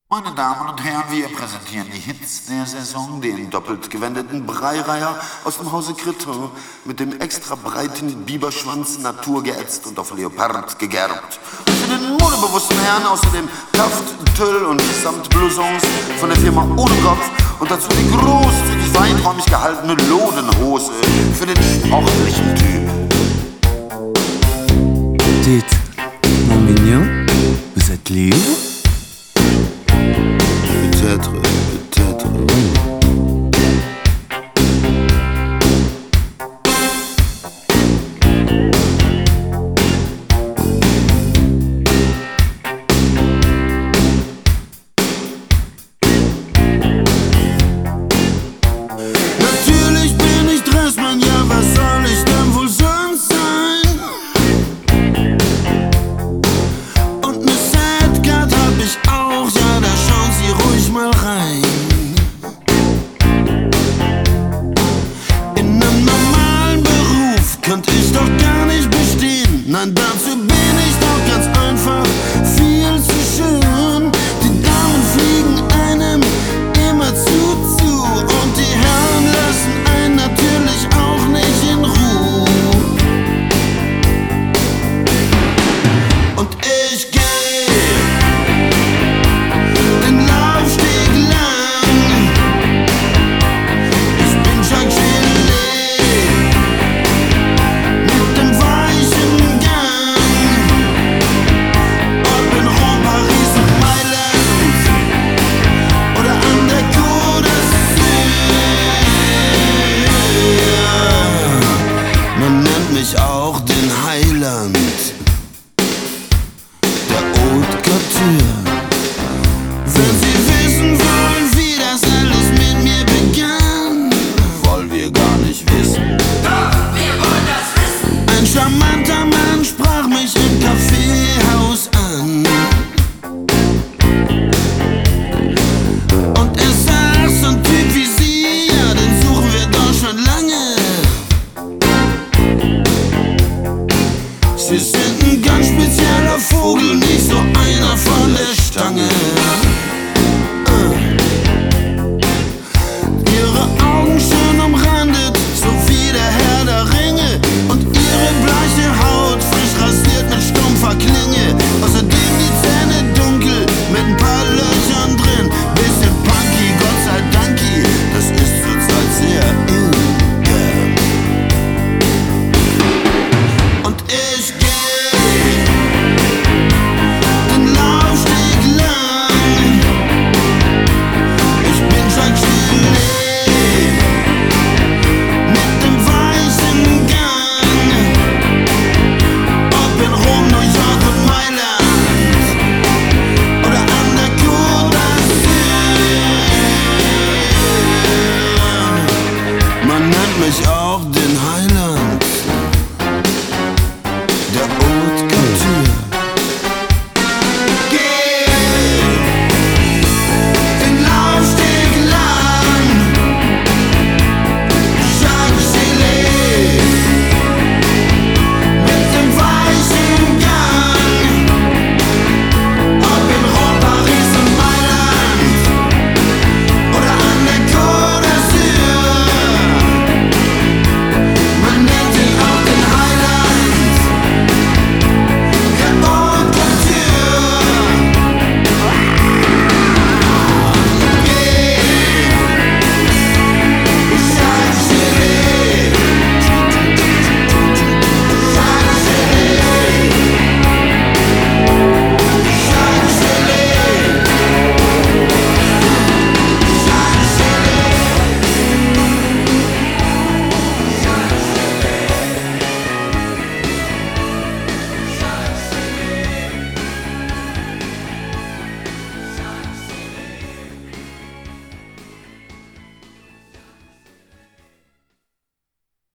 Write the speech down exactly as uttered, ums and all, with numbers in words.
Meine Damen und Herren, wir präsentieren die Hits der Saison, den doppelt gewendeten Breireiher aus dem Hause Kritter mit dem extra breiten Biberschwanz naturgeätzt und auf Leopard gegerbt. Und für den modebewussten Herrn außerdem Taft, Tüll und Samtblousons von der Firma Ohne Kopf und dazu die großzügig weiträumig gehaltene Lodenhose für den sportlichen Typ. Dit